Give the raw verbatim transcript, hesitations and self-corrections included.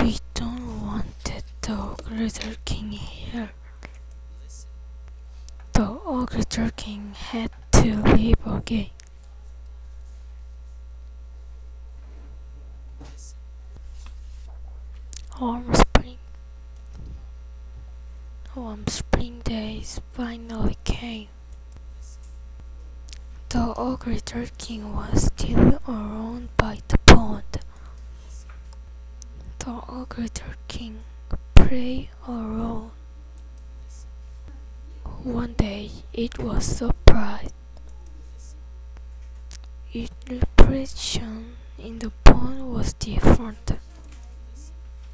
We don't want the Ogre King here. The Ogre King had to leave again. Warm spring, warm spring days finally came. The Ogre King was still around by the pond. The Ogre King prayed alone. One day it was surprised. Its reflection in the pond was different.